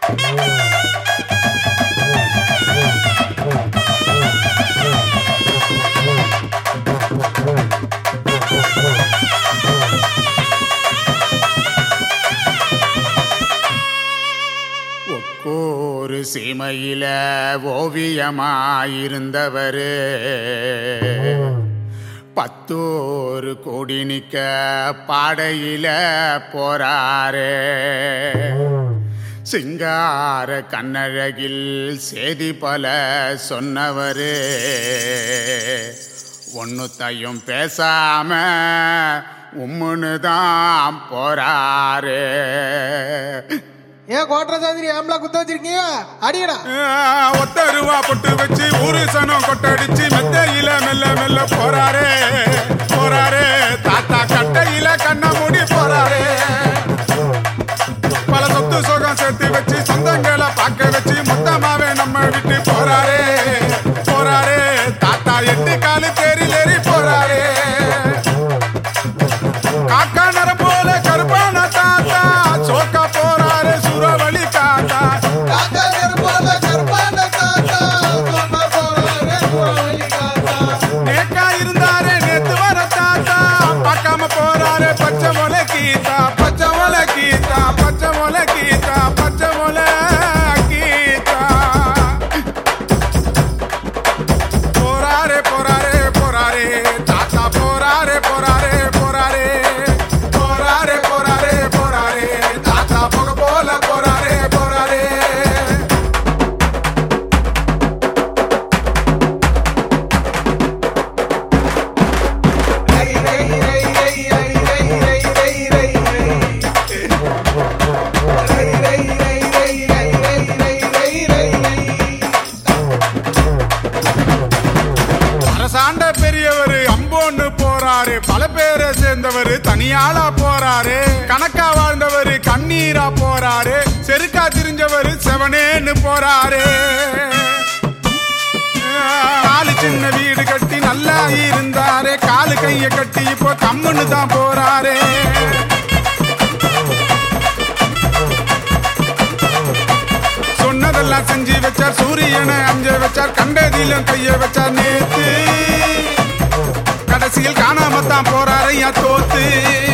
ஒரு சீமையில ஓவியமாயிருந்தவரு 10 கோடி நிக்க பாடையில போறாரே. சிங்கார கண்ணழகில் செய்தி பல சொன்னவரு ஒன்னுத்தையும் பேசாம உம்முன்னுதான் போறாரு. ஏன் கோட்டை சாதிரி ஆம்பளை குத்த வச்சிருக்கீங்க? அடிக்கடா. ஒத்த ரூபா பொட்டு வச்சு ஒரு சனம் கொட்டடிச்சு மெத்தையில மெல்ல மெல்ல போறாரு போறாரு. தாத்தா கட்டையில கண்ண மூடி போறாரு. பல சொத்து சுகம் சேர்த்து வச்சு சொந்தங்களை பார்க்க வச்சு மொத்தமாவே நம்ம விட்டு போறாரு போறாரு. தாத்தா 8 காலு தேறி போறாரு. காக்கா நர போல கருப்பான தாத்தா சோக்கா போறாரு சுரவழி தாத்தா. நேக்கா இருந்தாரு நேத்து வர தாத்தா பார்க்காம போறாரு பச்சை மொளை கீதா பச்சை மொளை கீதா பச்சை மொளை கீதா பச்சை மொளை கீதா. போறாரு போறாரு போறாரு தாத்தா போறாரு போறாரு போறாரு போறாரு போறாரு போறாரு தாத்தா போக போல போறாரு போறாரு. அரசாண்ட பெரியவர் அம்போன்னு போறாரு. பல பேரை சேர்ந்தவர் தனியாளா போறாரு. கணக்கா வாழ்ந்தவர் கண்ணீரா போறாரு. செருக்கா திரிஞ்சவர் செவனேன்னு போறாரு. காலு சின்ன வீடு கட்டி நல்லா இருந்தாரு. காலு கைய கட்டி இப்போ கம்முன்னு தான் போறாரு. சொன்னதெல்லாம் செஞ்சு வச்சார். சூரியனை அஞ்ச வச்சார். கண்டதிலும் கைய வச்சார். நேத்து கடைசியில் காணாமத்தான் போறாரு. தோத்து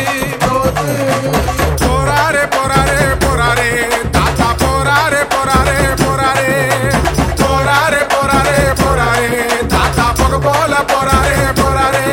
போறாரு போறாரு போறாரு தாத்தா போறாரு போறாரு போறாரு போறாரு போறாரு போறாரு தாத்தா போக போல போறாரு போறாரு.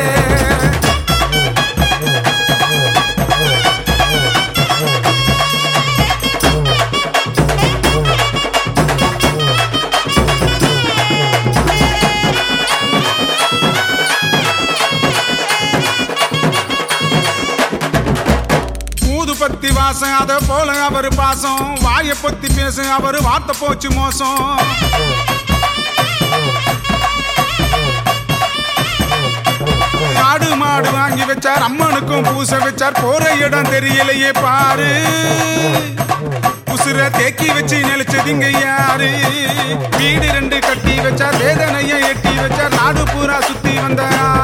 பத்தி வாசம் அத போல அவர் பாசம். வாய பத்தி பேச அவர் வார்த்தை போச்சு மோசம். ஆடு மாடு வாங்கி வச்சார். அம்மனுக்கும் பூச வச்சார். போற இடம் தெரியலையே பாரு. உசுர தேக்கி வச்சு நினைச்சதுங்க யாரு? வீடு 2 கட்டி வச்சார். வேதனைய எட்டி வச்சார். நாடு பூரா சுத்தி வந்தார்.